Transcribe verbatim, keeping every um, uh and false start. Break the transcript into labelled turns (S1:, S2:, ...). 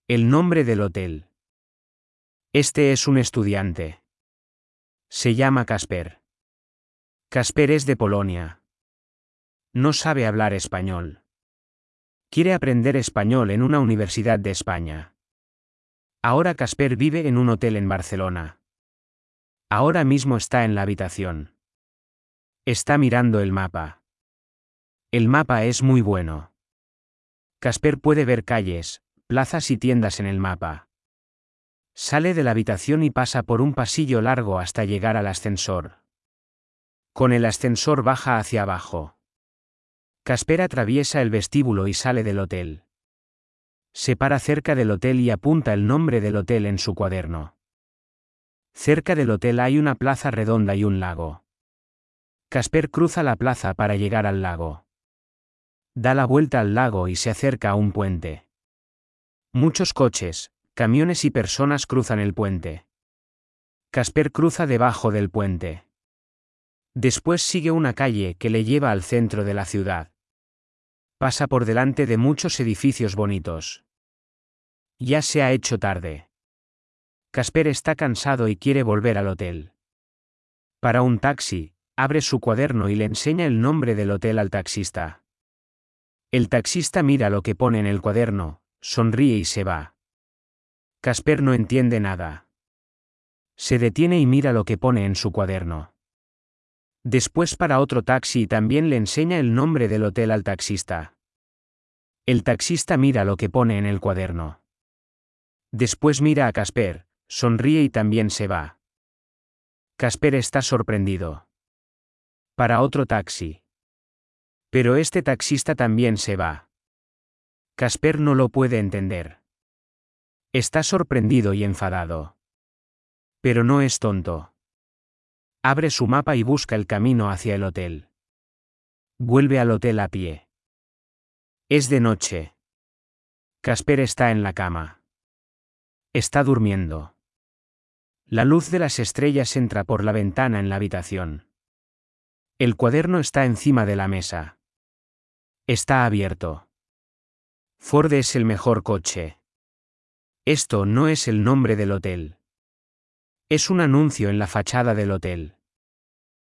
S1: El nombre del hotel. Este es un estudiante. Se llama Casper. Casper es de Polonia. No sabe hablar español. Quiere aprender español en una universidad de España. Ahora Casper vive en un hotel en Barcelona. Ahora mismo está en la habitación. Está mirando el mapa. El mapa es muy bueno. Casper puede ver calles, plazas y tiendas en el mapa. Sale de la habitación y pasa por un pasillo largo hasta llegar al ascensor. Con el ascensor baja hacia abajo. Casper atraviesa el vestíbulo y sale del hotel. Se para cerca del hotel y apunta el nombre del hotel en su cuaderno. Cerca del hotel hay una plaza redonda y un lago. Casper cruza la plaza para llegar al lago. Da la vuelta al lago y se acerca a un puente. Muchos coches, camiones y personas cruzan el puente. Casper cruza debajo del puente. Después sigue una calle que le lleva al centro de la ciudad. Pasa por delante de muchos edificios bonitos. Ya se ha hecho tarde. Casper está cansado y quiere volver al hotel. Para un taxi, abre su cuaderno y le enseña el nombre del hotel al taxista. El taxista mira lo que pone en el cuaderno, sonríe y se va. Casper no entiende nada. Se detiene y mira lo que pone en su cuaderno. Después para otro taxi y también le enseña el nombre del hotel al taxista. El taxista mira lo que pone en el cuaderno. Después mira a Casper, sonríe y también se va. Casper está sorprendido. Para otro taxi. Pero este taxista también se va. Casper no lo puede entender. Está sorprendido y enfadado. Pero no es tonto. Abre su mapa y busca el camino hacia el hotel. Vuelve al hotel a pie. Es de noche. Casper está en la cama. Está durmiendo. La luz de las estrellas entra por la ventana en la habitación. El cuaderno está encima de la mesa. Está abierto. Ford es el mejor coche. Esto no es el nombre del hotel. Es un anuncio en la fachada del hotel.